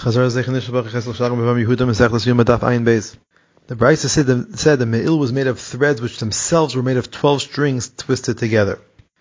The Brisa said the Me'il was made of threads which themselves were made of 12 strings twisted together.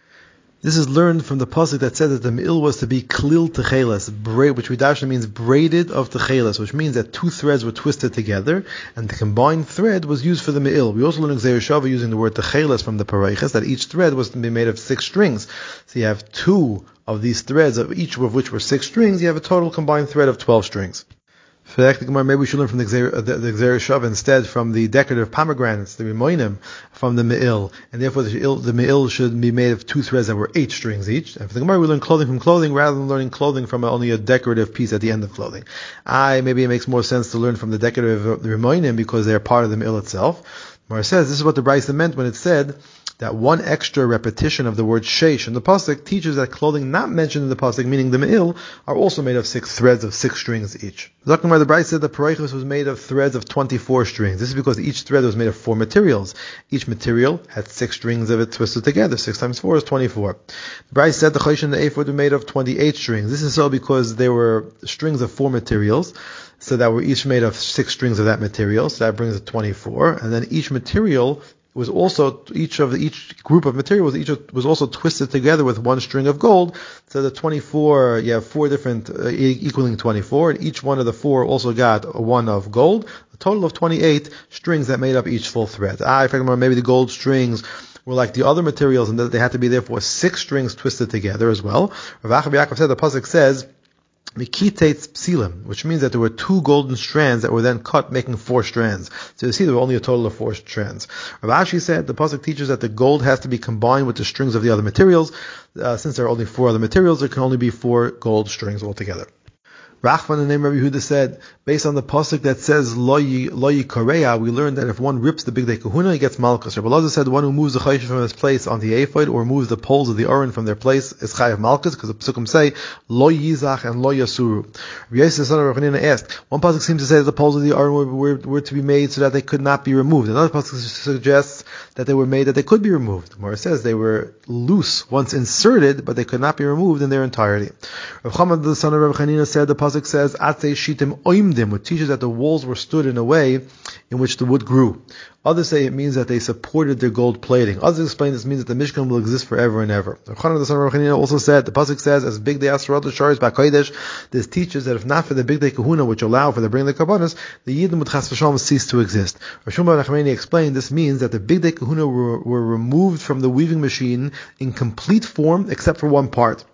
This is learned from the pasuk that said that the Me'il was to be klil techeles, which Vidashna means braided of techeles, which means that two threads were twisted together, and the combined thread was used for the Me'il. We also learn in Gzeir Shava using the word techeles from the Parayches that each thread was to be made of 6 strings. So you have 2 of these threads, of each of which were 6 strings, you have a total combined thread of 12 strings. For the Gemara, maybe we should learn from the Gzeir Shava instead from the decorative pomegranates, the Rimoinim, from the Me'il, and therefore the Me'il should be made of 2 threads that were 8 strings each. And for the Gemara, we learn clothing from clothing rather than learning clothing from only a decorative piece at the end of clothing. Maybe it makes more sense to learn from the decorative Rimoinim because they're part of the Me'il itself. Gemara says this is what the Brisa meant when it said that one extra repetition of the word sheish in the pasuk teaches that clothing not mentioned in the pasuk, meaning the me'il, are also made of 6 threads of 6 strings each. The Brisa said the paraychus was made of threads of 24 strings. This is because each thread was made of 4 materials. Each material had 6 strings of it twisted together. 6 times 4 is 24. The Brisa said the chaysh and the ephod were made of 28 strings. This is so because they were strings of 4 materials, so that were each made of 6 strings of that material. So that brings it 24. And then each material was also, each group of material was also twisted together with 1 string of gold. So the 24, you have 4 different, equaling 24, and each one of the 4 also got 1 of gold. A total of 28 strings that made up each full thread. In fact, maybe the gold strings were like the other materials, and that they had to be therefore 6 strings twisted together as well. Rav Acha Yaakov said, the pasuk says, Mikitetz psilim, which means that there were 2 golden strands that were then cut, making 4 strands. So you see, there were only a total of 4 strands. Rav Ashi said the pasuk teaches that the gold has to be combined with the strings of the other materials. Since there are only 4 other materials, there can only be 4 gold strings altogether. Rachman, the name of Yehuda, said, based on the pasuk that says lo yikareya, we learned that if one rips the bigdei kahuna, he gets malchus. Rabbi Elazar said the one who moves the chayshim from his place on the ephod or moves the poles of the aron from their place is chayav malchus, because the pasukim say lo yizach and lo yasuru. Rabbi Yosef, son of Rav Hanina, asked, one pasuk seems to say that the poles of the aron were to be made so that they could not be removed. Another pasuk suggests that they were made that they could be removed. Gemara says they were loose once inserted, but they could not be removed in their entirety. Rav Chamad, the son of Rav Hanina, said the pasuk says Atzei shitim oimdim, which teaches that the walls were stood in a way in which the wood grew. Others say it means that they supported their gold plating. Others explain this means that the Mishkan will exist forever and ever. Rav Chanan, the son of Rav Hanina, also said the pasuk says as big day asrot l'sharis b'kodesh. This teaches that if not for the big day kahuna, which allow for the bringing of the karbanos, the yidden would chas v'shalom cease to exist. Rav Shmuel ben Nachmani explained this means that the big day kahuna were removed from the weaving machine in complete form except for one part.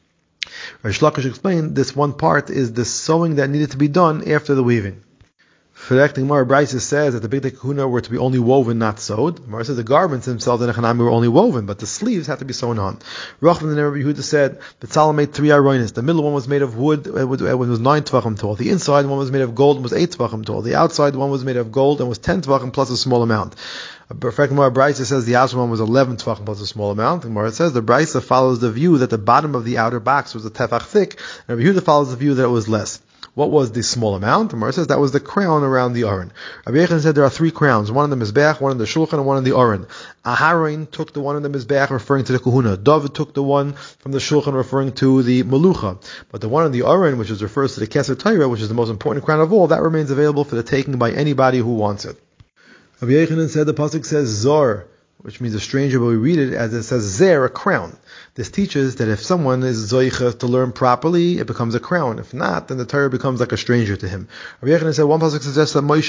Rish Lakish explained this one part is the sewing that needed to be done after the weaving. For the Gemara, Brisa says that the bigdei kahuna were to be only woven, not sewed. Gemara says the garments themselves in Echanami were only woven, but the sleeves had to be sewn on. Rachman the name of Yehuda said Betzalel made 3 aronis. The middle one was made of wood, it was 9 tvachim tall. The inside one was made of gold and was 8 tvachim tall. The outside one was made of gold and was 10 tvachim plus a small amount. Gemara Brisa says the outer one was 11 tvachim plus a small amount. The Gemara says the Brisa follows the view that the bottom of the outer box was a tefach thick, and Yehuda follows the view that it was less. What was the small amount? The Gemara says that was the crown around the aron. Rabbi Yechon said there are 3 crowns, one on the mizbeach, one on the shulchan, and one on the aron. Aharon took the one on the mizbeach, referring to the kahuna. David took the one from the shulchan, referring to the melucha. But the one on the aron, which refers to the keser Torah, which is the most important crown of all, that remains available for the taking by anybody who wants it. Rabbi Yechon said the pasuk says zor, which means a stranger, but we read it as it says zer, a crown. This teaches that if someone is zoicha to learn properly, it becomes a crown. If not, then the Torah becomes like a stranger to him. Rabbi Yechon said one pasuk suggests that Moshe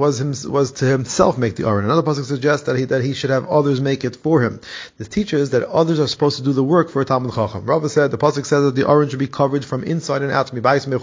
was to himself make the aron. Another pasuk suggests that he should have others make it for him. This teaches that others are supposed to do the work for a Talmud Chacham. Rava said the pasuk says that the aron should be covered from inside and out.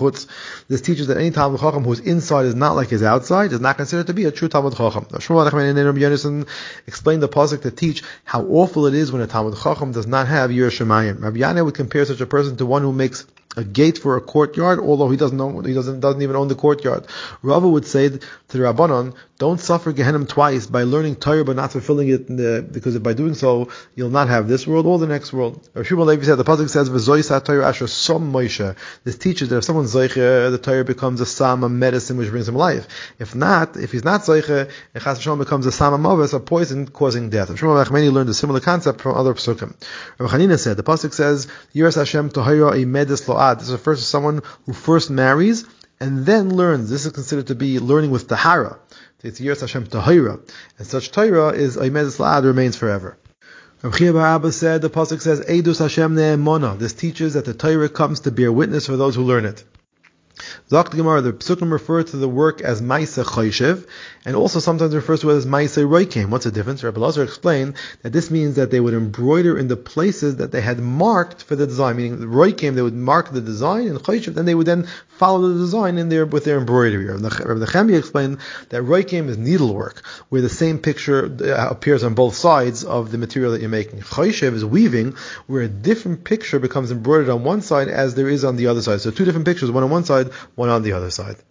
This teaches that any Talmud Chacham whose inside is not like his outside is not considered to be a true Talmud Chacham. Shmuel and Rabbi Yonason explained the pasuk to teach how awful it is when a Talmud Chacham does not have Yireh Shamayim. Rabbi Yana would compare such a person to one who makes a gate for a courtyard, although he doesn't even own the courtyard. Rava would say to the Rabbanon, don't suffer Gehenna twice by learning Torah but not fulfilling it, because by doing so, you'll not have this world or the next world. Rav Shimon Levi said, the pasuk says, "V'zoysa Torah asher som Moshe." This teaches that if someone's zoiche, the Torah becomes a sam, a medicine which brings him life. If he's not zoiche, it chas v'shalom becomes a sam, a mavis, a poison causing death. Rav Shimon Achmeni learned a similar concept from other pasukim. Rav Chanina said, the pasuk says, "Yiras Hashem tohara a medes lo'ad." This refers to someone who first marries and then learns. This is considered to be learning with tahara. It's Yiras Hashem tahira, and such Torah is Oimedes La'ad, remains forever. Rav Chia bar Abba said, the pasuk says, Eidus Hashem ne'emona. This teaches that the Torah comes to bear witness for those who learn it. Zok the Gemara, the Psukim refer to the work as Maisa Choshev, and also sometimes refers to it as Maisa Roikim. What's the difference? Rabbi Lazar explained that this means that they would embroider in the places that they had marked for the design, meaning the Roikim, they would mark the design, and Choshev, then they would then follow the design in there with their embroidery. Rabbi Nechemia explained that Roikim is needlework, where the same picture appears on both sides of the material that you're making. Choshev is weaving, where a different picture becomes embroidered on one side as there is on the other side. So two different pictures, one on one side, one on the other side.